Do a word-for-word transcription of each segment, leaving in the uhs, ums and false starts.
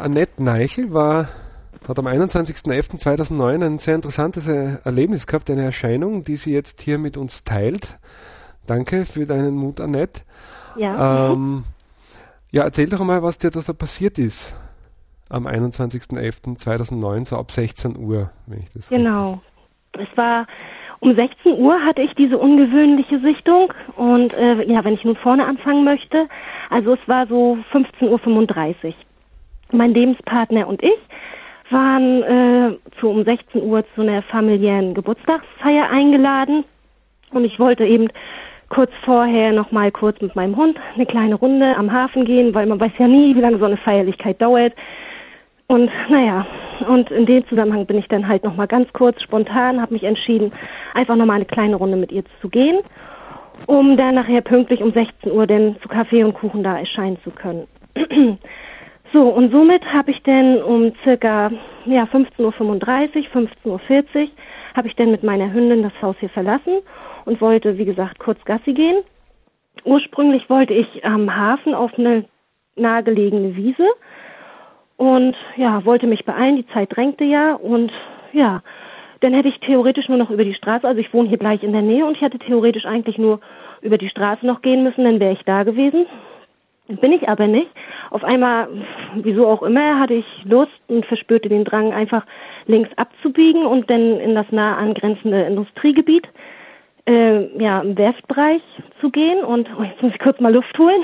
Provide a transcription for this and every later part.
Annette Neichel war, hat am einundzwanzigsten elften zweitausendneun ein sehr interessantes Erlebnis gehabt, eine Erscheinung, die sie jetzt hier mit uns teilt. Danke für deinen Mut, Annette. Ja. Ähm, ja, erzähl doch mal, was dir da so passiert ist am einundzwanzigsten elften zweitausendneun, so ab sechzehn Uhr, wenn ich das Genau. Richtig. Es war um sechzehn Uhr hatte ich diese ungewöhnliche Sichtung und äh, ja, wenn ich nun vorne anfangen möchte, also es war so fünfzehn Uhr fünfunddreißig. Mein Lebenspartner und ich waren äh, zu um sechzehn Uhr zu einer familiären Geburtstagsfeier eingeladen und ich wollte eben kurz vorher noch mal kurz mit meinem Hund eine kleine Runde am Hafen gehen, weil man weiß ja nie, wie lange so eine Feierlichkeit dauert. Und naja, und in dem Zusammenhang bin ich dann halt noch mal ganz kurz spontan, habe mich entschieden, einfach noch mal eine kleine Runde mit ihr zu gehen, um dann nachher pünktlich um sechzehn Uhr dann zu Kaffee und Kuchen da erscheinen zu können. So, und somit habe ich dann um circa ja, fünfzehn Uhr fünfunddreißig, fünfzehn Uhr vierzig habe ich dann mit meiner Hündin das Haus hier verlassen und wollte, wie gesagt, kurz Gassi gehen. Ursprünglich wollte ich am Hafen auf eine nahegelegene Wiese und ja, wollte mich beeilen, die Zeit drängte ja und ja, dann hätte ich theoretisch nur noch über die Straße, also ich wohne hier gleich in der Nähe und ich hätte theoretisch eigentlich nur über die Straße noch gehen müssen, dann wäre ich da gewesen. Bin ich aber nicht. Auf einmal, wieso auch immer, hatte ich Lust und verspürte den Drang, einfach links abzubiegen und dann in das nah angrenzende Industriegebiet, äh, ja, im Werftbereich zu gehen. Und oh, jetzt muss ich kurz mal Luft holen.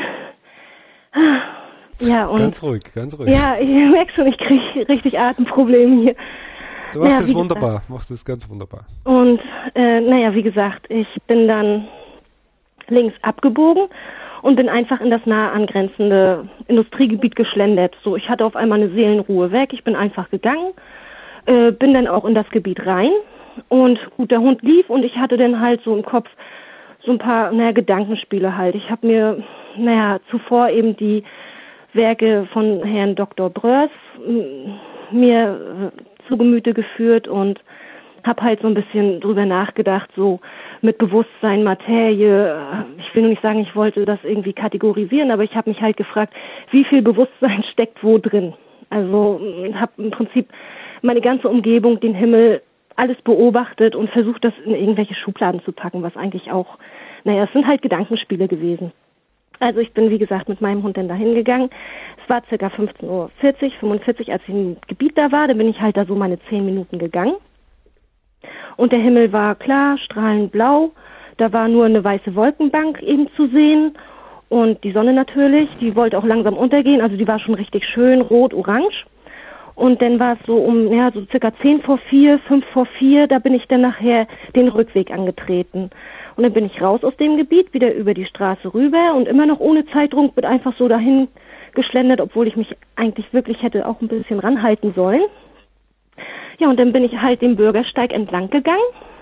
Ja, und ganz ruhig, ganz ruhig. Ja, ich merke schon, ich kriege richtig Atemprobleme hier. Du machst naja, das wunderbar, gesagt, machst das ganz wunderbar. Und äh, naja, wie gesagt, ich bin dann links abgebogen und bin einfach in das nah angrenzende Industriegebiet geschlendert. So, ich hatte auf einmal eine Seelenruhe weg, ich bin einfach gegangen, äh, bin dann auch in das Gebiet rein und gut, der Hund lief und ich hatte dann halt so im Kopf so ein paar, naja, Gedankenspiele halt. Ich habe mir, naja, zuvor eben die Werke von Herrn Doktor Bröers m- mir äh, zu Gemüte geführt und habe halt so ein bisschen drüber nachgedacht, so mit Bewusstsein, Materie. Ich will nur nicht sagen, ich wollte das irgendwie kategorisieren, aber ich habe mich halt gefragt, wie viel Bewusstsein steckt wo drin. Also habe im Prinzip meine ganze Umgebung, den Himmel, alles beobachtet und versucht, das in irgendwelche Schubladen zu packen, was eigentlich auch, naja, es sind halt Gedankenspiele gewesen. Also ich bin, wie gesagt, mit meinem Hund dann dahin gegangen. Es war circa fünfzehn Uhr vierzig, fünfundvierzig, als ich im Gebiet da war. Da bin ich halt da so meine zehn Minuten gegangen. Und der Himmel war klar, strahlend blau. Da war nur eine weiße Wolkenbank eben zu sehen. Und die Sonne natürlich, die wollte auch langsam untergehen. Also die war schon richtig schön rot, orange. Und dann war es so um, ja, so circa zehn vor vier, fünf vor vier, da bin ich dann nachher den Rückweg angetreten. Und dann bin ich raus aus dem Gebiet, wieder über die Straße rüber und immer noch ohne Zeitdruck bin einfach so dahin geschlendert, obwohl ich mich eigentlich wirklich hätte auch ein bisschen ranhalten sollen. Ja, und dann bin ich halt den Bürgersteig entlang gegangen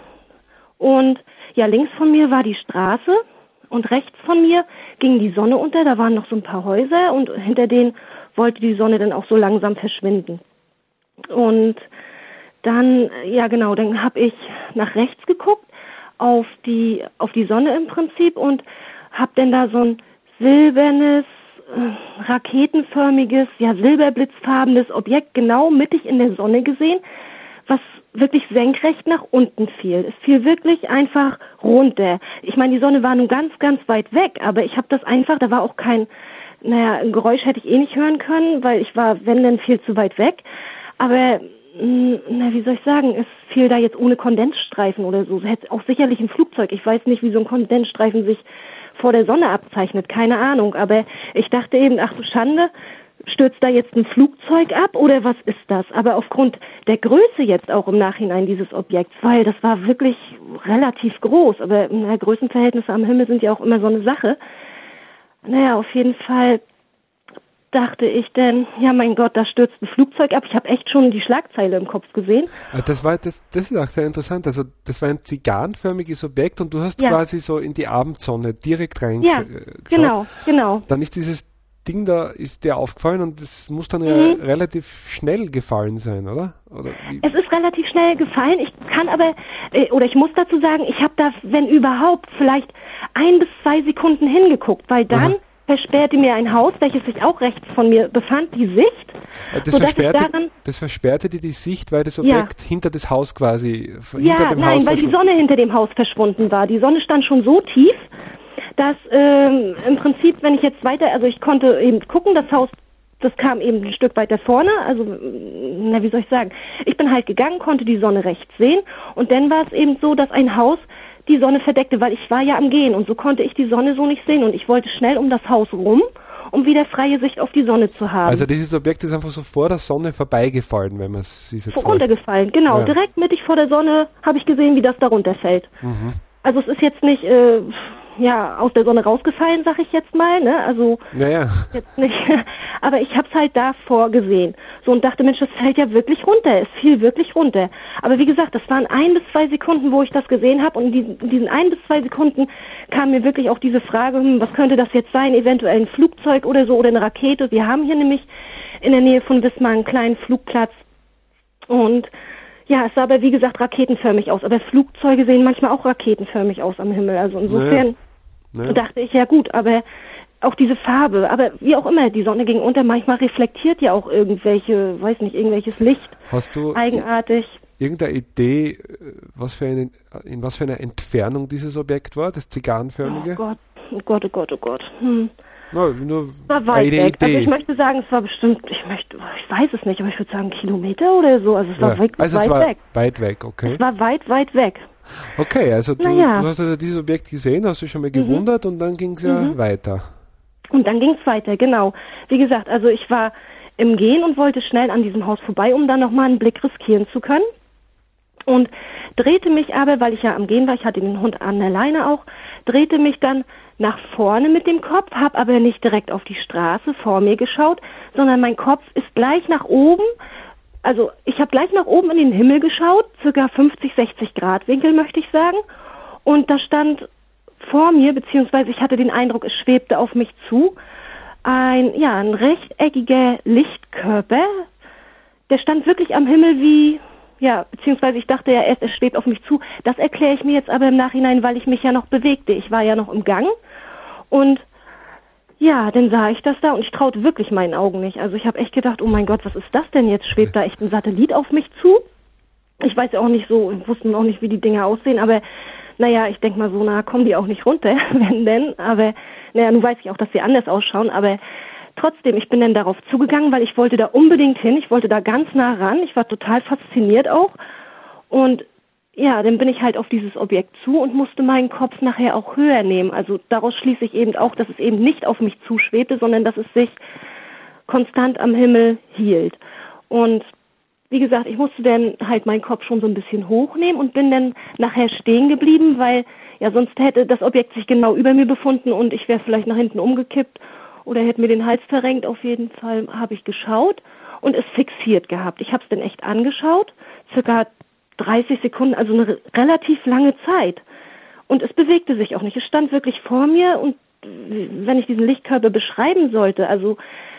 und ja, links von mir war die Straße und rechts von mir ging die Sonne unter, da waren noch so ein paar Häuser und hinter denen wollte die Sonne dann auch so langsam verschwinden. Und dann, ja genau, dann habe ich nach rechts geguckt, auf die auf die Sonne im Prinzip und habe dann da so ein silbernes, äh, raketenförmiges, ja silberblitzfarbenes Objekt genau mittig in der Sonne gesehen, was wirklich senkrecht nach unten fiel. Es fiel wirklich einfach runter. Ich meine, die Sonne war nun ganz, ganz weit weg, aber ich habe das einfach, da war auch kein, naja, ein Geräusch hätte ich eh nicht hören können, weil ich war, wenn denn, viel zu weit weg. Aber na, wie soll ich sagen, es fiel da jetzt ohne Kondensstreifen oder so. Es hätte auch sicherlich ein Flugzeug. Ich weiß nicht, wie so ein Kondensstreifen sich vor der Sonne abzeichnet. Keine Ahnung. Aber ich dachte eben, ach du Schande, stürzt da jetzt ein Flugzeug ab oder was ist das? Aber aufgrund der Größe jetzt auch im Nachhinein dieses Objekts, weil das war wirklich relativ groß. Aber na, Größenverhältnisse am Himmel sind ja auch immer so eine Sache. Naja, auf jeden Fall dachte ich denn, ja mein Gott, da stürzt ein Flugzeug ab. Ich habe echt schon die Schlagzeile im Kopf gesehen. Das war das, das ist auch sehr interessant. Also das war ein zigarrenförmiges Objekt und du hast ja. quasi so in die Abendsonne direkt reingeschaut. Ja, genau, genau. Dann ist dieses Ding da, ist dir aufgefallen und das muss dann mhm. ja relativ schnell gefallen sein, oder? oder wie? Es ist relativ schnell gefallen. Ich kann aber, äh, oder ich muss dazu sagen, ich habe da, wenn überhaupt, vielleicht ein bis zwei Sekunden hingeguckt, weil dann Aha. versperrte mir ein Haus, welches sich auch rechts von mir befand, die Sicht. Das, versperrte, daran, das versperrte dir die Sicht, weil das Objekt ja. hinter das Haus quasi, ja, hinter dem nein, Haus weil die Sonne hinter dem Haus verschwunden war. Die Sonne stand schon so tief, dass ähm, im Prinzip, wenn ich jetzt weiter, also ich konnte eben gucken, das Haus, das kam eben ein Stück weiter vorne, also, na, wie soll ich sagen, ich bin halt gegangen, konnte die Sonne rechts sehen und dann war es eben so, dass ein Haus die Sonne verdeckte, weil ich war ja am Gehen und so konnte ich die Sonne so nicht sehen und ich wollte schnell um das Haus rum, um wieder freie Sicht auf die Sonne zu haben. Also dieses Objekt ist einfach so vor der Sonne vorbeigefallen, wenn man es sich jetzt runtergefallen, genau. Ja. Direkt mittig vor der Sonne habe ich gesehen, wie das da runterfällt. Mhm. Also es ist jetzt nicht äh, ja aus der Sonne rausgefallen, sag ich jetzt mal, ne? Also naja. jetzt nicht, aber ich habe es halt davor gesehen. So und dachte, Mensch, das fällt ja wirklich runter, es fiel wirklich runter. Aber wie gesagt, das waren ein bis zwei Sekunden, wo ich das gesehen habe und in diesen ein bis zwei Sekunden kam mir wirklich auch diese Frage, hm, was könnte das jetzt sein, eventuell ein Flugzeug oder so oder eine Rakete. Wir haben hier nämlich in der Nähe von Wismar einen kleinen Flugplatz und ja, es sah aber wie gesagt raketenförmig aus, aber Flugzeuge sehen manchmal auch raketenförmig aus am Himmel, also insofern naja. dachte ich, ja gut, aber auch diese Farbe, aber wie auch immer, die Sonne ging unter, manchmal reflektiert ja auch irgendwelche, weiß nicht, irgendwelches Licht. Hast du eigenartig. Irgendeine Idee, was für eine, in was für einer Entfernung dieses Objekt war, das zigarrenförmige? Oh Gott, oh Gott, oh Gott, oh Gott. Hm. No, nur es war weit weg. Idee. Also ich möchte sagen, es war bestimmt, ich möchte, ich weiß es nicht, aber ich würde sagen Kilometer oder so. Also es war ja. weit, also weit es war weg. Weit weg, okay. Es war weit, weit weg. Okay, also du, naja. du hast also dieses Objekt gesehen, hast du schon mal gewundert mhm. und dann ging es ja mhm. weiter. Und dann ging es weiter, genau. Wie gesagt, also ich war im Gehen und wollte schnell an diesem Haus vorbei, um dann nochmal einen Blick riskieren zu können. Und drehte mich aber, weil ich ja am Gehen war, ich hatte den Hund an der Leine auch, drehte mich dann nach vorne mit dem Kopf, habe aber nicht direkt auf die Straße vor mir geschaut, sondern mein Kopf ist gleich nach oben, also ich habe gleich nach oben in den Himmel geschaut, circa fünfzig, sechzig Grad Winkel möchte ich sagen, und da stand vor mir, beziehungsweise ich hatte den Eindruck, es schwebte auf mich zu, ein, ja, ein rechteckiger Lichtkörper, der stand wirklich am Himmel wie, ja, beziehungsweise ich dachte ja erst, es schwebt auf mich zu. Das erkläre ich mir jetzt aber im Nachhinein, weil ich mich ja noch bewegte. Ich war ja noch im Gang und ja, dann sah ich das da und ich traute wirklich meinen Augen nicht. Also ich habe echt gedacht, oh mein Gott, was ist das denn jetzt? Schwebt da echt ein Satellit auf mich zu? Ich weiß ja auch nicht so, wir wussten auch nicht, wie die Dinge aussehen, aber naja, ich denke mal, so nah kommen die auch nicht runter, wenn denn. Aber naja, nun weiß ich auch, dass sie anders ausschauen, aber trotzdem, ich bin dann darauf zugegangen, weil ich wollte da unbedingt hin, ich wollte da ganz nah ran, ich war total fasziniert auch und ja, dann bin ich halt auf dieses Objekt zu und musste meinen Kopf nachher auch höher nehmen, also daraus schließe ich eben auch, dass es eben nicht auf mich zuschwebte, sondern dass es sich konstant am Himmel hielt und wie gesagt, ich musste dann halt meinen Kopf schon so ein bisschen hochnehmen und bin dann nachher stehen geblieben, weil ja sonst hätte das Objekt sich genau über mir befunden und ich wäre vielleicht nach hinten umgekippt oder hätte mir den Hals verrenkt. Auf jeden Fall habe ich geschaut und es fixiert gehabt. Ich habe es dann echt angeschaut, circa dreißig Sekunden, also eine relativ lange Zeit. Und es bewegte sich auch nicht. Es stand wirklich vor mir und wenn ich diesen Lichtkörper beschreiben sollte, also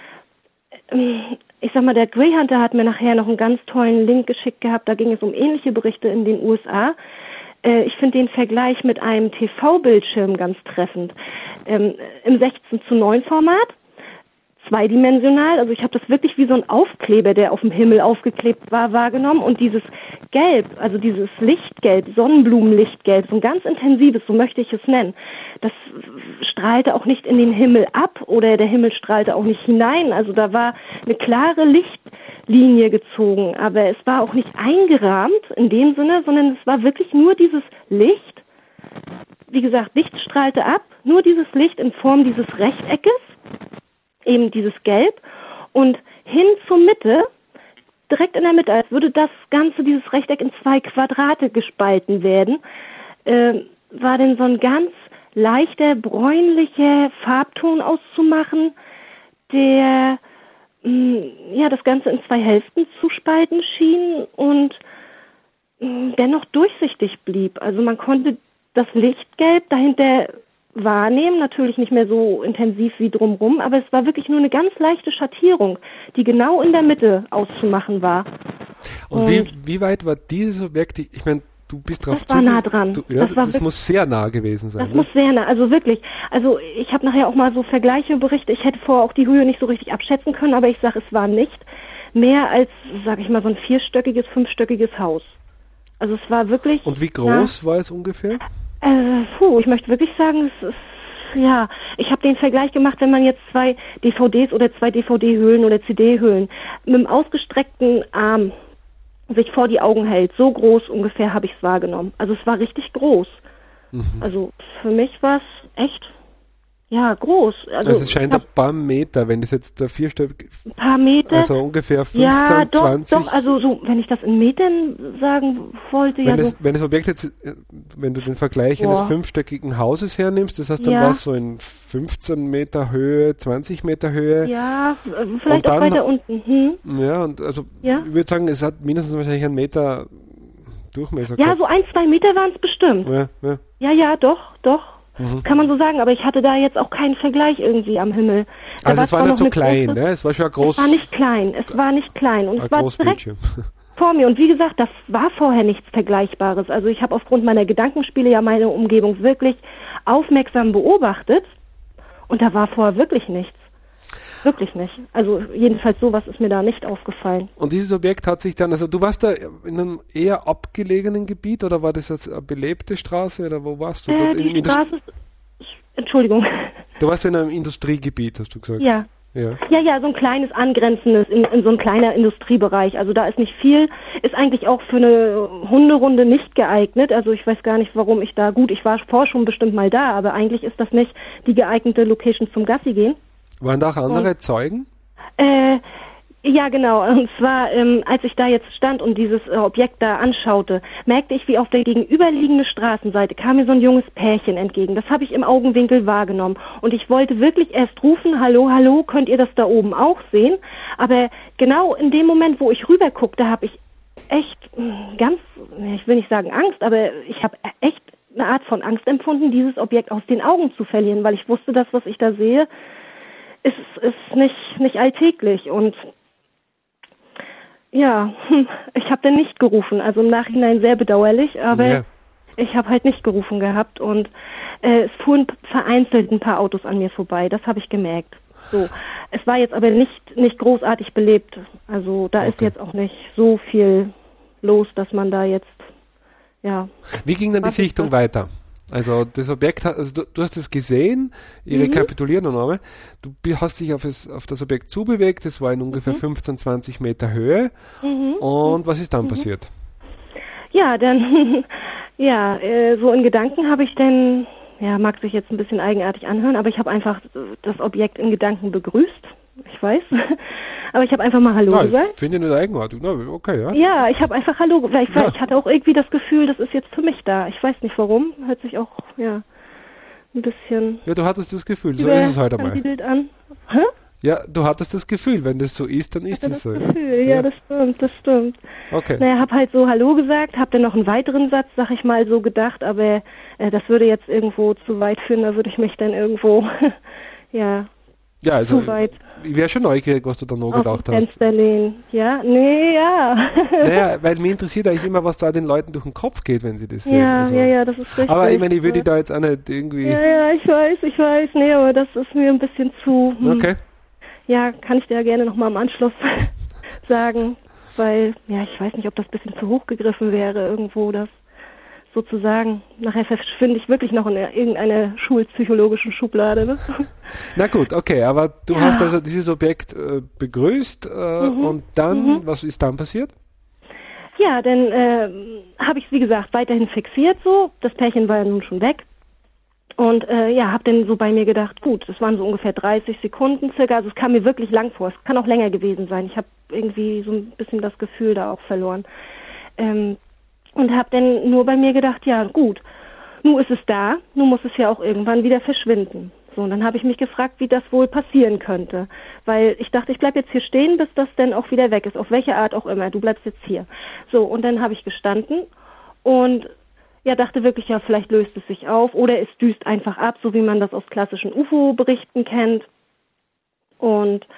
ich sag mal, der Greyhunter hat mir nachher noch einen ganz tollen Link geschickt gehabt, da ging es um ähnliche Berichte in den U S A. Äh, ich finde den Vergleich mit einem T V-Bildschirm ganz treffend. Ähm, im sechzehn zu neun Format, zweidimensional, also ich habe das wirklich wie so ein Aufkleber, der auf dem Himmel aufgeklebt war, wahrgenommen und dieses Gelb, also dieses Lichtgelb, Sonnenblumenlichtgelb, so ein ganz intensives, so möchte ich es nennen, das strahlte auch nicht in den Himmel ab oder der Himmel strahlte auch nicht hinein, also da war eine klare Lichtlinie gezogen, aber es war auch nicht eingerahmt in dem Sinne, sondern es war wirklich nur dieses Licht, wie gesagt, Licht strahlte ab, nur dieses Licht in Form dieses Rechteckes, eben dieses Gelb und hin zur Mitte, direkt in der Mitte, als würde das Ganze, dieses Rechteck in zwei Quadrate gespalten werden, äh, war denn so ein ganz leichter, bräunlicher Farbton auszumachen, der mh, ja das Ganze in zwei Hälften zu spalten schien und mh, dennoch durchsichtig blieb. Also man konnte das Lichtgelb dahinter wahrnehmen, natürlich nicht mehr so intensiv wie drumrum, aber es war wirklich nur eine ganz leichte Schattierung, die genau in der Mitte auszumachen war. Und, Und wie, wie weit war dieses Objekt, ich meine, du bist drauf Das war nah dran. Du, ja, das war das wirklich, muss sehr nah gewesen sein. Das ne? muss sehr nah, also wirklich. Also ich habe nachher auch mal so Vergleiche berichtet. Ich hätte vorher auch die Höhe nicht so richtig abschätzen können, aber ich sage, es war nicht mehr als, sag ich mal, so ein vierstöckiges, fünfstöckiges Haus. Also es war wirklich... Und wie groß ja, war es ungefähr? Äh, puh, ich möchte wirklich sagen, es ist... Ja, ich habe den Vergleich gemacht, wenn man jetzt zwei D V Ds oder zwei D V D-Hüllen oder C D-Hüllen mit einem ausgestreckten Arm sich vor die Augen hält. So groß ungefähr habe ich es wahrgenommen. Also es war richtig groß. Mhm. Also für mich war es echt, ja, groß. Also, also es scheint ein paar Meter, wenn das jetzt der vierstöckige... Ein paar Meter? Also ungefähr fünfzehn, ja, doch, zwanzig... doch, also so, wenn ich das in Metern sagen wollte, wenn ja das, so... Wenn das Objekt jetzt, wenn du den Vergleich Boah. eines fünfstöckigen Hauses hernimmst, das heißt, dann ja. war es so in fünfzehn Meter Höhe, zwanzig Meter Höhe. Ja, vielleicht dann, auch weiter unten. Hm? Ja, und also ja? ich würde sagen, es hat mindestens wahrscheinlich einen Meter Durchmesser Ja, gehabt. so ein, zwei Meter waren es bestimmt. Ja, ja, ja, ja, doch, doch. Mhm. Kann man so sagen, aber ich hatte da jetzt auch keinen Vergleich irgendwie am Himmel. Da also es war nicht so klein, große, ne? Es war schon groß. Es war nicht klein, es war nicht klein. Und es war direkt vor mir. Und wie gesagt, das war vorher nichts Vergleichbares. Also ich habe aufgrund meiner Gedankenspiele ja meine Umgebung wirklich aufmerksam beobachtet. Und da war vorher wirklich nichts. Wirklich nicht. Also jedenfalls sowas ist mir da nicht aufgefallen. Und dieses Objekt hat sich dann, also du warst da in einem eher abgelegenen Gebiet oder war das jetzt eine belebte Straße oder wo warst du? Äh, die Straße, Entschuldigung. Du warst in einem Industriegebiet, hast du gesagt? Ja. Ja, ja, ja, so ein kleines angrenzendes, in, in so ein kleiner Industriebereich. Also da ist nicht viel, ist eigentlich auch für eine Hunderunde nicht geeignet. Also ich weiß gar nicht, warum ich da, gut, ich war vorher schon bestimmt mal da, aber eigentlich ist das nicht die geeignete Location zum Gassi gehen. Waren da auch andere und, Zeugen? Äh, ja, genau. Und zwar, ähm, als ich da jetzt stand und dieses äh, Objekt da anschaute, merkte ich, wie auf der gegenüberliegenden Straßenseite kam mir so ein junges Pärchen entgegen. Das habe ich im Augenwinkel wahrgenommen. Und ich wollte wirklich erst rufen, hallo, hallo, könnt ihr das da oben auch sehen? Aber genau in dem Moment, wo ich rüber guckte, habe ich echt ganz, ich will nicht sagen Angst, aber ich habe echt eine Art von Angst empfunden, dieses Objekt aus den Augen zu verlieren, weil ich wusste, das, was ich da sehe, ist, ist nicht, nicht alltäglich. Und ja, ich habe dann nicht gerufen, also im Nachhinein sehr bedauerlich, aber ja. ich habe halt nicht gerufen gehabt und äh, es fuhren vereinzelt ein paar Autos an mir vorbei, das habe ich gemerkt. So, es war jetzt aber nicht nicht großartig belebt, also da okay. ist jetzt auch nicht so viel los, dass man da jetzt, ja. Wie ging dann die Sichtung das? weiter? Also das Objekt, also du, du hast es gesehen, ich mhm. rekapituliere noch einmal, du hast dich auf, es, auf das Objekt zubewegt, es war in ungefähr mhm. fünfzehn, zwanzig Meter Höhe mhm. und was ist dann mhm. passiert? Ja, dann, ja, äh, so in Gedanken habe ich dann, ja, mag sich jetzt ein bisschen eigenartig anhören, aber ich habe einfach das Objekt in Gedanken begrüßt, ich weiß, aber ich habe einfach mal Hallo ja, gesagt. Ich finde nicht eigenartig, na, okay, ja. Ja, ich habe einfach Hallo gesagt, ich, ja. ich hatte auch irgendwie das Gefühl, das ist jetzt für mich da, ich weiß nicht warum, hört sich auch, ja, ein bisschen... Ja, du hattest das Gefühl, so ist es halt einmal. An. Hä? Ja, du hattest das Gefühl, wenn das so ist, dann ist es so. Das Gefühl, ja, ja, das stimmt, das stimmt. Okay. Naja, hab halt so Hallo gesagt, hab dann noch einen weiteren Satz, sag ich mal, so gedacht, aber äh, das würde jetzt irgendwo zu weit führen, da würde ich mich dann irgendwo, ja, ja, also zu weit. Ich wäre schon neugierig, was du da noch gedacht hast. Fenster lehnen. Ja, nee, ja. Naja, weil mich interessiert eigentlich immer, was da den Leuten durch den Kopf geht, wenn sie das sehen. Ja, also, ja, ja, das ist richtig. Aber ich meine, ich würde da jetzt auch nicht irgendwie... Ja, ja, ich weiß, ich weiß, nee, aber das ist mir ein bisschen zu... Hm. Okay. Ja, kann ich dir ja gerne nochmal im Anschluss sagen, weil, ja, ich weiß nicht, ob das ein bisschen zu hoch gegriffen wäre, irgendwo das sozusagen. Nachher verschwinde ich wirklich noch in irgendeiner schulpsychologischen Schublade. Ne? Na gut, okay, aber du ja. hast also dieses Objekt äh, begrüßt äh, mhm. und dann, mhm. was ist dann passiert? Ja, dann äh, habe ich es, wie gesagt, weiterhin fixiert so. Das Pärchen war ja nun schon weg. Und äh, ja, habe dann so bei mir gedacht, gut, das waren so ungefähr dreißig Sekunden circa. Also es kam mir wirklich lang vor. Es kann auch länger gewesen sein. Ich habe irgendwie so ein bisschen das Gefühl da auch verloren. Ähm, Und habe dann nur bei mir gedacht, ja gut, nun ist es da, nun muss es ja auch irgendwann wieder verschwinden. So, und dann habe ich mich gefragt, wie das wohl passieren könnte. Weil ich dachte, ich bleib jetzt hier stehen, bis das dann auch wieder weg ist, auf welche Art auch immer. Du bleibst jetzt hier. So, und dann habe ich gestanden und ja, dachte wirklich, ja, vielleicht löst es sich auf oder es düst einfach ab, so wie man das aus klassischen U F O-Berichten kennt. Und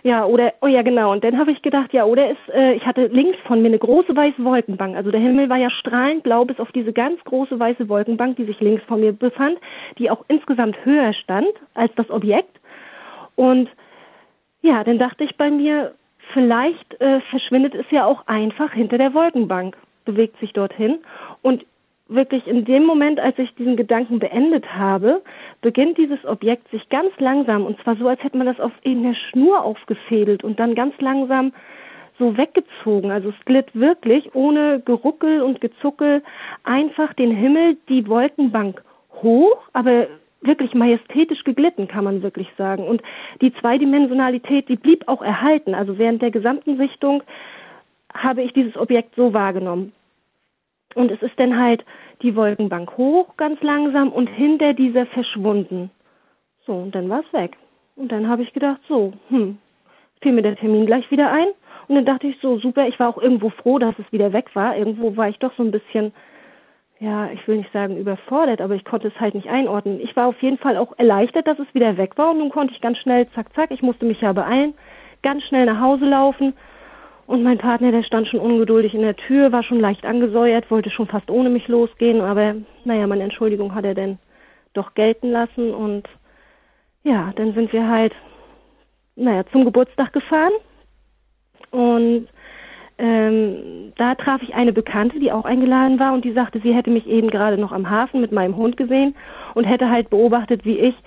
Ja, oder, oh ja, genau. Und dann habe ich gedacht, ja, oder ist, äh, ich hatte links von mir eine große weiße Wolkenbank. Also der Himmel war ja strahlend blau bis auf diese ganz große weiße Wolkenbank, die sich links von mir befand, die auch insgesamt höher stand als das Objekt. Und ja, dann dachte ich bei mir, vielleicht äh, verschwindet es ja auch einfach hinter der Wolkenbank, bewegt sich dorthin. Und wirklich in dem Moment, als ich diesen Gedanken beendet habe, beginnt dieses Objekt sich ganz langsam, und zwar so, als hätte man das auf irgendeiner Schnur aufgefädelt und dann ganz langsam so weggezogen. Also es glitt wirklich ohne Geruckel und Gezuckel einfach den Himmel, die Wolkenbank hoch, aber wirklich majestätisch geglitten, kann man wirklich sagen. Und die Zweidimensionalität, die blieb auch erhalten. Also während der gesamten Sichtung habe ich dieses Objekt so wahrgenommen. Und es ist dann halt die Wolkenbank hoch, ganz langsam, und hinter dieser verschwunden. So, und dann war es weg. Und dann habe ich gedacht, so, hm, fiel mir der Termin gleich wieder ein. Und dann dachte ich so, super, ich war auch irgendwo froh, dass es wieder weg war. Irgendwo war ich doch so ein bisschen, ja, ich will nicht sagen überfordert, aber ich konnte es halt nicht einordnen. Ich war auf jeden Fall auch erleichtert, dass es wieder weg war. Und nun konnte ich ganz schnell, zack, zack, ich musste mich ja beeilen, ganz schnell nach Hause laufen. Und mein Partner, der stand schon ungeduldig in der Tür, war schon leicht angesäuert, wollte schon fast ohne mich losgehen, aber naja, meine Entschuldigung hat er dann doch gelten lassen. Und ja, dann sind wir halt, naja, zum Geburtstag gefahren. Und ähm, da traf ich eine Bekannte, die auch eingeladen war, und die sagte, sie hätte mich eben gerade noch am Hafen mit meinem Hund gesehen und hätte halt beobachtet, wie ich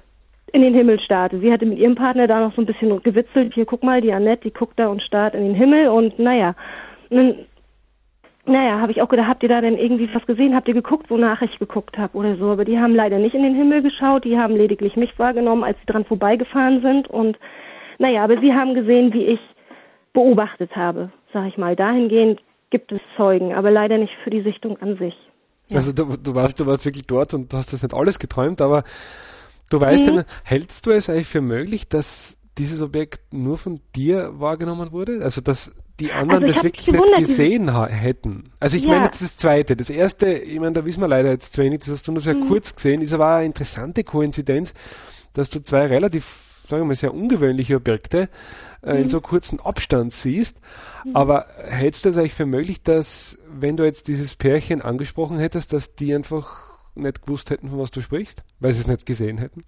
in den Himmel starrte. Sie hatte mit ihrem Partner da noch so ein bisschen gewitzelt. Hier, guck mal, die Annette, die guckt da und starrt in den Himmel. Und naja, nun, naja, habe ich auch gedacht, habt ihr da denn irgendwie was gesehen? Habt ihr geguckt, wonach ich geguckt habe oder so? Aber die haben leider nicht in den Himmel geschaut. Die haben lediglich mich wahrgenommen, als sie dran vorbeigefahren sind. Und naja, aber sie haben gesehen, wie ich beobachtet habe, sag ich mal. Dahingehend gibt es Zeugen, aber leider nicht für die Sichtung an sich. Ja. Also du, du warst, du warst wirklich dort und du hast das nicht alles geträumt, aber du weißt, mhm. ja, hältst du es eigentlich für möglich, dass dieses Objekt nur von dir wahrgenommen wurde? Also, dass die anderen also das wirklich nicht gesehen ha- hätten? Also, ich ja. meine jetzt das Zweite. Das Erste, ich meine, da wissen wir leider jetzt zu wenig, das hast du nur sehr mhm. kurz gesehen, ist aber eine interessante Koinzidenz, dass du zwei relativ, sagen wir mal, sehr ungewöhnliche Objekte äh, mhm. in so kurzen Abstand siehst. Mhm. Aber hältst du es eigentlich für möglich, dass, wenn du jetzt dieses Pärchen angesprochen hättest, dass die einfach nicht gewusst hätten, von was du sprichst, weil sie es nicht gesehen hätten?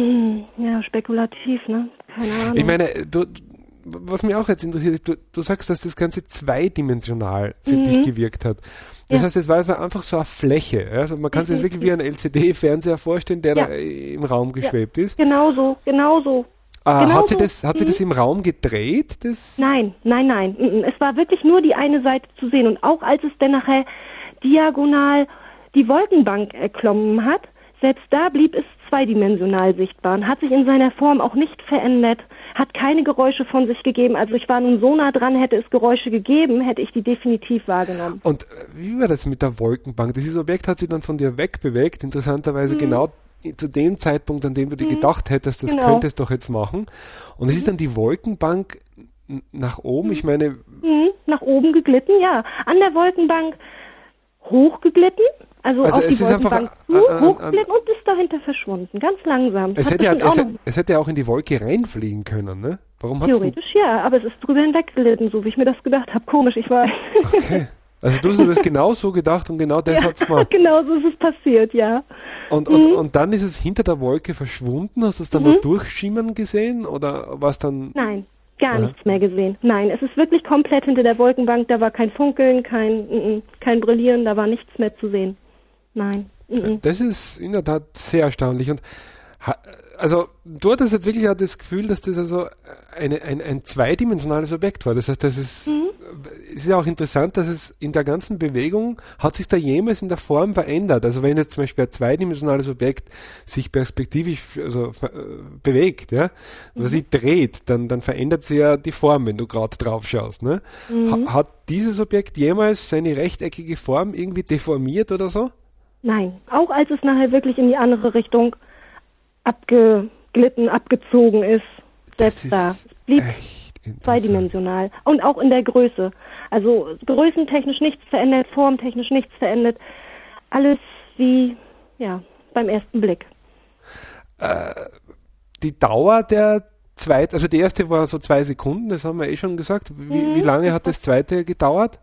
Ja, spekulativ, ne? Keine Ahnung. Ich meine, du, was mich auch jetzt interessiert ist, du, du sagst, dass das Ganze zweidimensional für mhm. dich gewirkt hat. Das ja. heißt, es war einfach so eine Fläche. Also man kann sich das wirklich wie ein L C D-Fernseher vorstellen, der ja. da im Raum geschwebt ja. ist. Genau so, genau so. Ah, genau hat sie so. das, hat sie mhm. das im Raum gedreht? Das? Nein, nein, nein. Es war wirklich nur die eine Seite zu sehen. Und auch als es dann nachher diagonal die Wolkenbank erklommen hat, selbst da blieb es zweidimensional sichtbar und hat sich in seiner Form auch nicht verändert, hat keine Geräusche von sich gegeben. Also ich war nun so nah dran, hätte es Geräusche gegeben, hätte ich die definitiv wahrgenommen. Und wie war das mit der Wolkenbank? Dieses Objekt hat sich dann von dir wegbewegt, interessanterweise mhm. genau zu dem Zeitpunkt, an dem du dir mhm. gedacht hättest, das genau. könntest du doch jetzt machen. Und es mhm. ist dann die Wolkenbank nach oben, ich meine... Mhm. Nach oben geglitten, ja. An der Wolkenbank hochgeglitten. Also, also auf es die ist einfach an, an, hochgeglitten und ist dahinter verschwunden, ganz langsam. Es hätte, ja, es, hätte, es hätte ja auch in die Wolke reinfliegen können, ne? Warum hat's Theoretisch ja, aber es ist drüber hinweggelitten, so wie ich mir das gedacht habe. Komisch, ich weiß. Okay. Also du hast dir das genau so gedacht und genau das ja, hat's gemacht. Genau so ist es passiert, ja. Und, und, mhm. und dann ist es hinter der Wolke verschwunden? Hast du es dann mhm. nur durchschimmern gesehen oder war es dann... Nein. Gar Aha. nichts mehr gesehen. Nein, es ist wirklich komplett hinter der Wolkenbank. Da war kein Funkeln, kein, n- kein Brillieren, da war nichts mehr zu sehen. Nein. N- Das ist in der Tat sehr erstaunlich. Und ha, also du hattest jetzt wirklich auch das Gefühl, dass das also eine, ein, ein zweidimensionales Objekt war. Das heißt, das ist, mhm. es ist ja auch interessant, dass es in der ganzen Bewegung, hat sich da jemals in der Form verändert? Also wenn jetzt zum Beispiel ein zweidimensionales Objekt sich perspektivisch also, äh, bewegt, ja, mhm. was sich dreht, dann, dann verändert sich ja die Form, wenn du gerade drauf schaust. Ne? Mhm. Ha, hat dieses Objekt jemals seine rechteckige Form irgendwie deformiert oder so? Nein, auch als es nachher wirklich in die andere Richtung abgeglitten, abgezogen ist, selbst ist da. Es blieb zweidimensional. Und auch in der Größe. Also größentechnisch nichts verändert, formtechnisch nichts verändert. Alles wie, ja, beim ersten Blick. Äh, die Dauer der zweite, also die erste war so zwei Sekunden, das haben wir eh schon gesagt. Wie, Mhm. wie lange hat das zweite gedauert?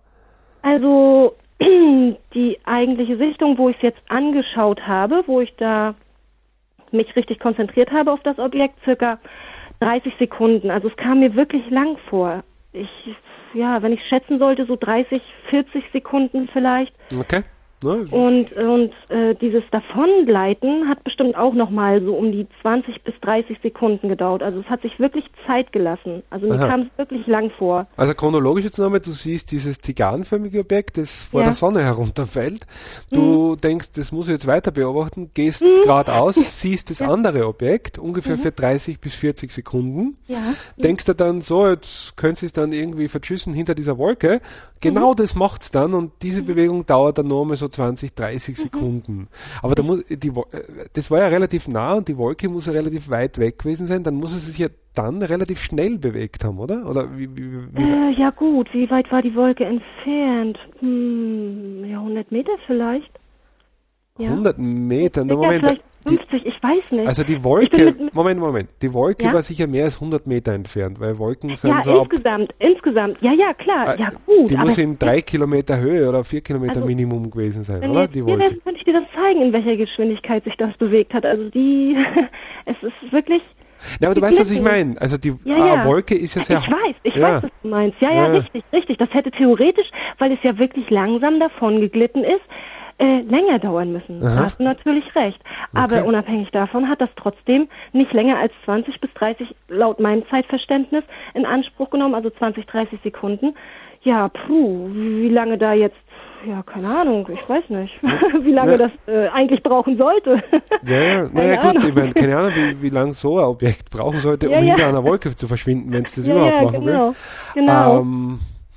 Also die eigentliche Sichtung, wo ich es jetzt angeschaut habe, wo ich da mich richtig konzentriert habe auf das Objekt, circa dreißig Sekunden. Also es kam mir wirklich lang vor. Ich, ja, wenn ich schätzen sollte, so dreißig, vierzig Sekunden vielleicht. Okay. Ne? Und, und äh, dieses Davongleiten hat bestimmt auch nochmal so um die zwanzig bis dreißig Sekunden gedauert. Also es hat sich wirklich Zeit gelassen. Also mir Aha. kam es wirklich lang vor. Also chronologisch jetzt nochmal, du siehst dieses zigarrenförmige Objekt, das vor Ja. der Sonne herunterfällt. Du denkst, das muss ich jetzt weiter beobachten, gehst Mhm. geradeaus, siehst das Ja. andere Objekt, ungefähr Mhm. für dreißig bis vierzig Sekunden. Ja. Denkst du dann so, jetzt könntest du es dann irgendwie verschüssen hinter dieser Wolke. Genau Mhm. das macht's dann und diese Bewegung dauert dann nochmal so zwanzig, dreißig Sekunden. Aber da muss, die, Wo- äh, das war ja relativ nah und die Wolke muss ja relativ weit weg gewesen sein, dann muss es sich ja dann relativ schnell bewegt haben, oder? Oder wie, wie, wie Äh, ja gut, wie weit war die Wolke entfernt? Hm, ja, hundert Meter vielleicht. Ja. hundert Meter? Na, Ja, Moment, vielleicht die, fünfzig, ich weiß nicht. also die Ich bin Wolke, mit- mit- Moment, Moment, die Wolke Ja? war sicher mehr als hundert Meter entfernt, weil Wolken sind ja, so ab, insgesamt, insgesamt. Ja, ja, klar. äh, Ja, gut. die aber muss in drei Kilometer Höhe oder vier Kilometer Also, Minimum gewesen sein, wenn oder? jetzt Die hier Wolke. wärst, könnte ich dir das zeigen, in welcher Geschwindigkeit sich das bewegt hat. Also die, es ist wirklich... Ja, aber du die weißt, was ich Blitze. meine. Also die Ja, äh, ja. Wolke ist ja sehr... Ich weiß, ich ja. weiß, was du meinst. Ja, ja, Ja. richtig, richtig. Das hätte theoretisch, weil es ja wirklich langsam davon geglitten ist, äh, länger dauern müssen. Aha. Da hast du natürlich recht. Aber Okay. unabhängig davon hat das trotzdem nicht länger als zwanzig bis dreißig, laut meinem Zeitverständnis, in Anspruch genommen, also zwanzig, dreißig Sekunden. Ja, puh, wie lange da jetzt, ja, keine Ahnung, ich weiß nicht, wie lange Ja. das äh, eigentlich brauchen sollte. Ja, ja, naja Keine gut, Ahnung. ich meine, keine Ahnung, wie, wie lange so ein Objekt brauchen sollte, um Ja, ja. hinter einer Wolke zu verschwinden, wenn es das ja, überhaupt ja, machen genau, will. genau. Ähm,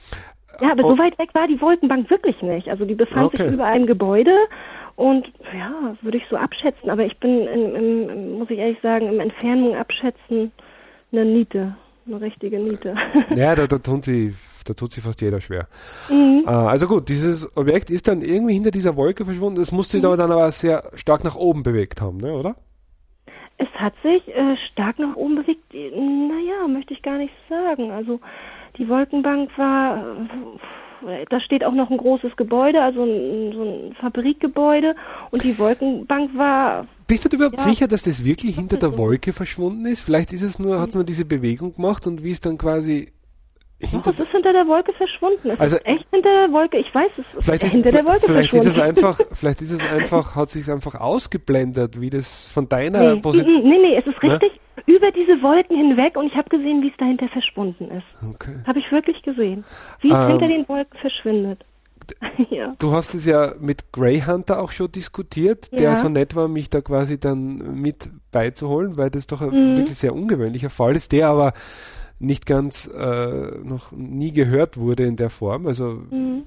Ja, aber Oh. so weit weg war die Wolkenbank wirklich nicht. Also die befand Okay. sich über einem Gebäude und ja, würde ich so abschätzen. Aber ich bin, im, im, im, muss ich ehrlich sagen, im Entfernung abschätzen eine Niete, eine richtige Niete. ja, da, da, tut sie, da tut sich fast jeder schwer. Mhm. Äh, also gut, dieses Objekt ist dann irgendwie hinter dieser Wolke verschwunden. Es muss sich Mhm. aber dann aber sehr stark nach oben bewegt haben, ne, oder? Es hat sich äh, stark nach oben bewegt. Naja, möchte ich gar nicht sagen. Also die Wolkenbank war, äh, da steht auch noch ein großes Gebäude, also ein, so ein Fabrikgebäude und die Wolkenbank war... Bist du dir überhaupt Ja. sicher, dass das wirklich hinter der so. Wolke verschwunden ist? Vielleicht ist es nur, hat es nur diese Bewegung gemacht und wie es dann quasi Doch, hinter es ist hinter der Wolke verschwunden. Es Also- ist echt hinter der Wolke. Ich weiß, es ist Vielleicht ist, hinter der Wolke vielleicht ist verschwunden. es einfach, vielleicht ist es einfach, hat sich einfach ausgeblendet, wie das von deiner nee, Position. nee, nee, nee, es ist Ne? richtig über diese Wolken hinweg und ich habe gesehen, wie es dahinter verschwunden ist. Okay. Habe ich wirklich gesehen. Wie es Ähm, hinter den Wolken verschwindet. ja. Du hast es ja mit Greyhunter auch schon diskutiert, der Ja. so nett war, mich da quasi dann mit beizuholen, weil das doch ein Mhm. wirklich sehr ungewöhnlicher Fall ist, der aber nicht ganz äh, noch nie gehört wurde in der Form. Also Mhm.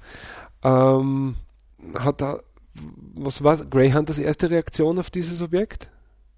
ähm, hat da, was war Greyhunters erste Reaktion auf dieses Objekt?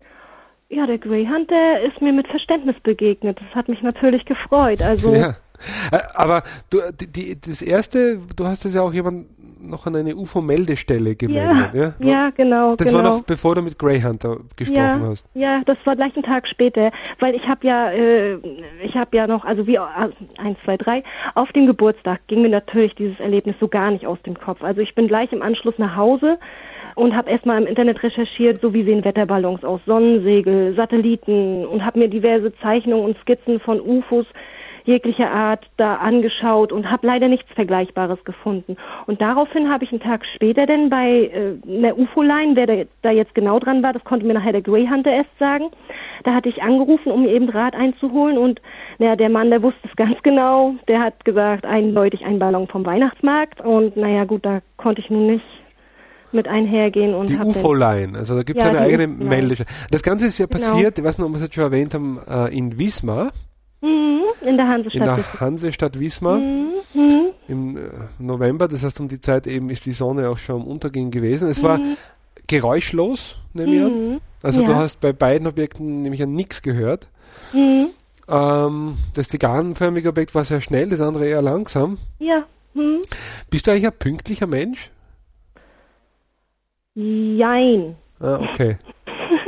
Ja, der Greyhound, der ist mir mit Verständnis begegnet. Das hat mich natürlich gefreut. Also Ja. Äh, Aber du, die, die, das erste, du hast es ja auch jemand noch an eine U F O-Meldestelle gemeldet. Ja, ja, ja, genau. Das genau. war noch bevor du mit Greyhunter gesprochen ja, hast. Ja, das war gleich einen Tag später, weil ich habe ja, äh, ich habe ja noch, also wie äh, eins, zwei, drei, auf dem Geburtstag ging mir natürlich dieses Erlebnis so gar nicht aus dem Kopf. Also ich bin gleich im Anschluss nach Hause und habe erstmal im Internet recherchiert, so wie sehen Wetterballons aus, Sonnensegel, Satelliten und habe mir diverse Zeichnungen und Skizzen von U F Os jeglicher Art da angeschaut und habe leider nichts Vergleichbares gefunden. Und daraufhin habe ich einen Tag später denn bei äh, einer U F O-Line, wer da, da jetzt genau dran war, das konnte mir nachher der Greyhunter erst sagen, da hatte ich angerufen, um mir eben Rat einzuholen und naja, der Mann, der wusste es ganz genau, der hat gesagt, eindeutig ein Ballon vom Weihnachtsmarkt und naja gut, da konnte ich nun nicht mit einhergehen und Die hab U F O-Line, also da gibt es Ja, eine die eigene U F O-Line. Meldestelle. Das Ganze ist ja Genau. passiert, ich weiß nicht, ob wir es jetzt schon erwähnt haben, äh, in Wismar, Mhm, in der in Hansestadt. der Hansestadt Wismar. Mhm, mhm, Im äh, November, das heißt um die Zeit eben ist die Sonne auch schon am Untergehen gewesen. Es war geräuschlos, nehme ich an. mhm, Also du ja. hast bei beiden Objekten nämlich an nichts gehört. mhm, Ähm, das zigarrenförmige Objekt war sehr schnell, das andere eher langsam. ja, mhm. Bist du eigentlich ein pünktlicher Mensch? Jein. Ah, okay.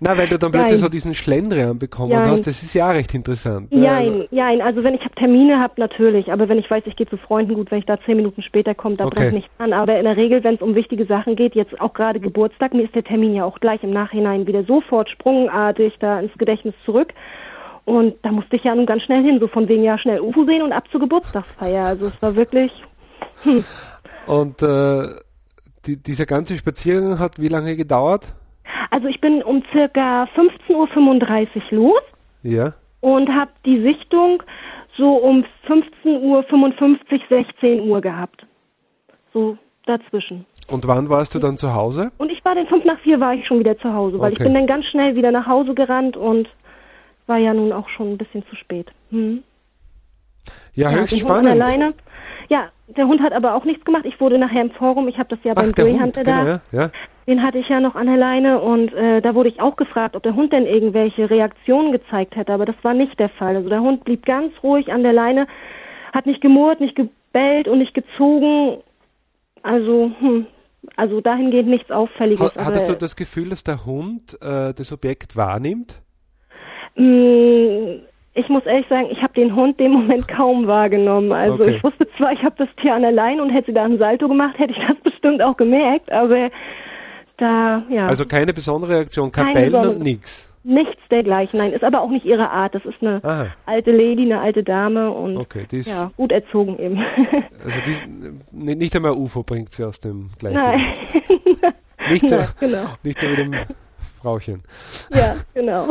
Na, weil du dann plötzlich so diesen Schlendrian bekommen Jein. hast, das ist ja auch recht interessant. Ne? Nein, nein, also wenn ich hab Termine habe, natürlich, aber wenn ich weiß, ich gehe zu Freunden, gut, wenn ich da zehn Minuten später komme, da okay. brennt nichts an, aber in der Regel, wenn es um wichtige Sachen geht, jetzt auch gerade Geburtstag, mir ist der Termin ja auch gleich im Nachhinein wieder sofort sprungartig da ins Gedächtnis zurück und da musste ich ja nun ganz schnell hin, so von wegen ja schnell U F O sehen und ab zur Geburtstagsfeier, also es war wirklich... Hm. Und äh, die, dieser ganze Spaziergang hat wie lange gedauert? Also ich bin um circa fünfzehn Uhr fünfunddreißig los ja. und habe die Sichtung so um fünfzehn Uhr fünfundfünfzig, sechzehn Uhr gehabt. So dazwischen. Und wann warst du dann zu Hause? Und ich war dann fünf nach vier war ich schon wieder zu Hause, weil okay. ich bin dann ganz schnell wieder nach Hause gerannt und war ja nun auch schon ein bisschen zu spät. Hm. Ja, ja, höchst spannend. Alleine. Ja, der Hund hat aber auch nichts gemacht. Ich wurde nachher im Forum, ich habe das ja Ach, beim Greyhunter da, genau, ja. den hatte ich ja noch an der Leine und äh, da wurde ich auch gefragt, ob der Hund denn irgendwelche Reaktionen gezeigt hätte, aber das war nicht der Fall. Also der Hund blieb ganz ruhig an der Leine, hat nicht gemurrt, nicht gebellt und nicht gezogen. Also, hm, also dahingehend nichts Auffälliges. Ha- hattest du das Gefühl, dass der Hund äh, das Objekt wahrnimmt? Mh, Ich muss ehrlich sagen, ich habe den Hund dem Moment kaum wahrgenommen. Also okay. ich wusste zwar, ich habe das Tier an der Leine und hätte sie da einen Salto gemacht, hätte ich das bestimmt auch gemerkt, aber da, ja. Also keine besondere Reaktion, kein Bellen und nichts? Nichts dergleichen, nein, ist aber auch nicht ihre Art. Das ist eine Aha. alte Lady, eine alte Dame und okay, die ist ja, gut erzogen eben. Also die ist, nicht einmal U F O bringt sie aus dem Gleichgewicht. Nein. Nicht so, Nein, genau. nicht so wie dem Frauchen. Ja, genau.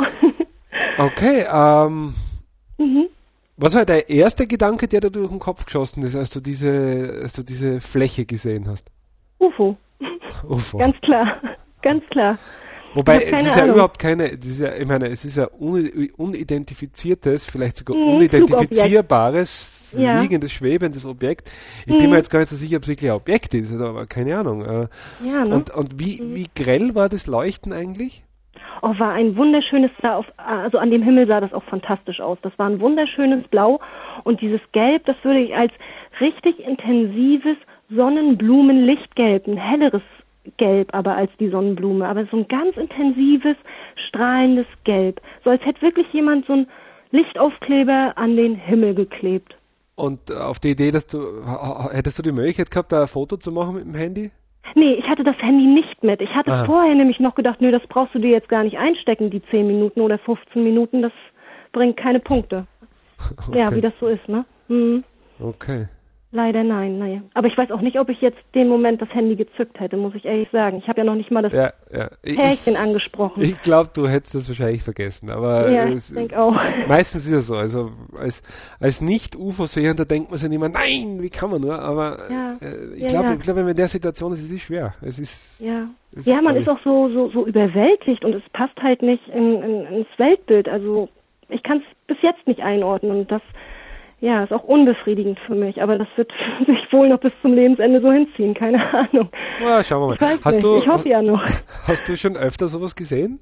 Okay, ähm... Mhm. Was war der erste Gedanke, der dir durch den Kopf geschossen ist, als du diese, als du diese Fläche gesehen hast? U F O. U F O. Ganz klar, ganz klar. Wobei, es ist Ahnung. ja überhaupt keine, das ist ja, ich meine, es ist ja un, unidentifiziertes, vielleicht sogar mhm, unidentifizierbares, ja. fliegendes, schwebendes Objekt. Ich mhm. bin mir jetzt gar nicht so sicher, ob es wirklich ein Objekt ist, aber keine Ahnung. Ja, ne? Und, und wie, mhm. wie grell war das Leuchten eigentlich? Oh, war ein wunderschönes, auf, also an dem Himmel sah das auch fantastisch aus. Das war ein wunderschönes Blau und dieses Gelb, das würde ich als richtig intensives Sonnenblumenlichtgelb, ein helleres Gelb aber als die Sonnenblume, aber so ein ganz intensives, strahlendes Gelb. So als hätte wirklich jemand so ein Lichtaufkleber an den Himmel geklebt. Und auf die Idee, dass du, hättest du die Möglichkeit gehabt, da ein Foto zu machen mit dem Handy? Nee, ich hatte das Handy nicht mit. Ich hatte Aha. vorher nämlich noch gedacht, nö, das brauchst du dir jetzt gar nicht einstecken, die zehn Minuten oder fünfzehn Minuten, das bringt keine Punkte. Okay. Ja, wie das so ist, ne? Mhm. Okay. Leider nein, naja. Aber ich weiß auch nicht, ob ich jetzt den Moment das Handy gezückt hätte, muss ich ehrlich sagen. Ich habe ja noch nicht mal das ja, ja. Ich, Pärchen angesprochen. Ich glaube, du hättest das wahrscheinlich vergessen. Aber ja, es, ich denke auch. Meistens ist es so. Also als, als Nicht-U F O-Sehender denkt man sich nicht mehr, nein, wie kann man nur? Aber ja, äh, ich glaube, ja, ja. glaub, wenn man in der Situation ist, ist es schwer. Es ist, ja, es ja ist, man ist auch so, so, so überwältigt und es passt halt nicht in, in, ins Weltbild. Also ich kann es bis jetzt nicht einordnen und das ja, ist auch unbefriedigend für mich, aber das wird sich wohl noch bis zum Lebensende so hinziehen, keine Ahnung. Ja, schauen wir mal. Ich weiß hast nicht. Du, ich hoffe ja noch. Hast du schon öfter sowas gesehen?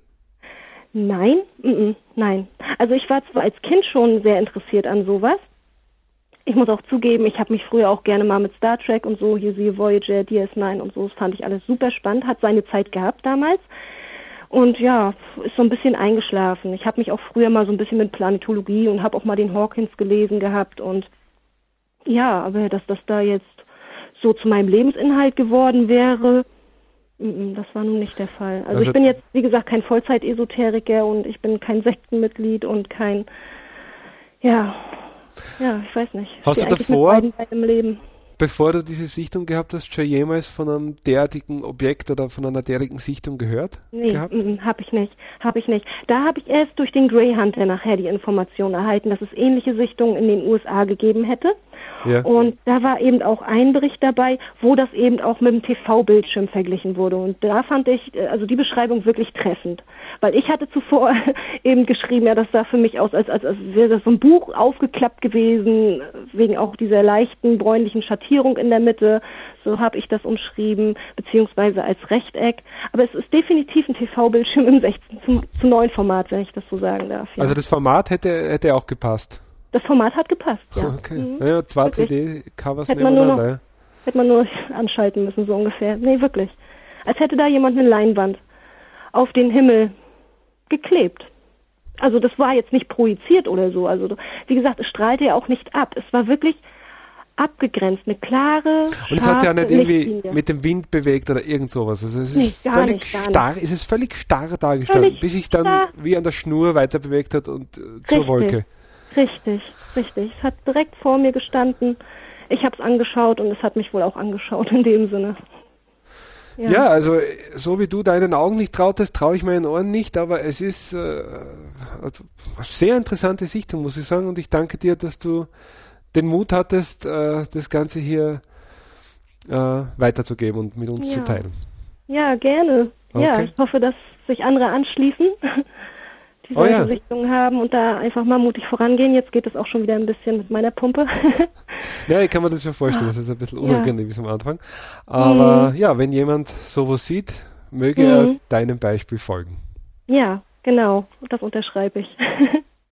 Nein, m-m, nein. Also ich war zwar als Kind schon sehr interessiert an sowas. Ich muss auch zugeben, ich habe mich früher auch gerne mal mit Star Trek und so, hier siehe Voyager, D S neun und so, das fand ich alles super spannend, hat seine Zeit gehabt damals. Und ja, ist so ein bisschen eingeschlafen. Ich habe mich auch früher mal so ein bisschen mit Planetologie und habe auch mal den Hawkins gelesen gehabt. Und ja, aber dass das da jetzt so zu meinem Lebensinhalt geworden wäre, das war nun nicht der Fall. Also, also ich bin jetzt, wie gesagt, kein Vollzeit-Esoteriker und ich bin kein Sektenmitglied und kein, ja, ja, ich weiß nicht. Hast du davor, mit beiden im Leben. Bevor du diese Sichtung gehabt hast, schon jemals von einem derartigen Objekt oder von einer derartigen Sichtung gehört? Nee, habe ich nicht, habe ich nicht. Da habe ich erst durch den Greyhunter nachher die Information erhalten, dass es ähnliche Sichtungen in den U S A gegeben hätte. Ja. Und da war eben auch ein Bericht dabei, wo das eben auch mit dem T V-Bildschirm verglichen wurde. Und da fand ich also die Beschreibung wirklich treffend. Weil ich hatte zuvor eben geschrieben, ja, das sah für mich aus, als, als, als wäre das so ein Buch aufgeklappt gewesen, wegen auch dieser leichten bräunlichen Schattierung in der Mitte. So habe ich das umschrieben, beziehungsweise als Rechteck. Aber es ist definitiv ein T V-Bildschirm im sechzehn zu neun Format, wenn ich das so sagen darf. Ja. Also das Format hätte, hätte auch gepasst? Das Format hat gepasst, ja. Okay. Mhm. Ja, zwei C D-Covers nebeneinander. Noch, ja. Hätte man nur anschalten müssen, so ungefähr. Nee, wirklich. Als hätte da jemand eine Leinwand auf den Himmel geklebt. Also das war jetzt nicht projiziert oder so. Also wie gesagt, es strahlte ja auch nicht ab. Es war wirklich abgegrenzt, eine klare, und es hat sich ja nicht irgendwie Lichtlinie. mit dem Wind bewegt oder irgend sowas. Also es Nee, ist gar völlig nicht, gar starr, es ist völlig starr dargestanden, Völlig bis sich dann starr. wie an der Schnur weiter bewegt hat und äh, zur Richtig. Wolke. Richtig, richtig. Es hat direkt vor mir gestanden. Ich habe es angeschaut und es hat mich wohl auch angeschaut in dem Sinne. Ja. ja, also so wie du deinen Augen nicht trautest, traue ich meinen Ohren nicht, aber es ist äh, also eine sehr interessante Sichtung, muss ich sagen, und ich danke dir, dass du den Mut hattest, äh, das Ganze hier äh, weiterzugeben und mit uns ja. zu teilen. Ja, gerne. Okay. Ja, ich hoffe, dass sich andere anschließen, die solche oh ja. Sichtungen haben und da einfach mal mutig vorangehen. Jetzt geht es auch schon wieder ein bisschen mit meiner Pumpe. Ja, ich kann mir das schon vorstellen, das ist ein bisschen unangenehm bis am Anfang. Aber mhm. ja, wenn jemand sowas sieht, möge mhm. er deinem Beispiel folgen. Ja, genau. Das unterschreibe ich.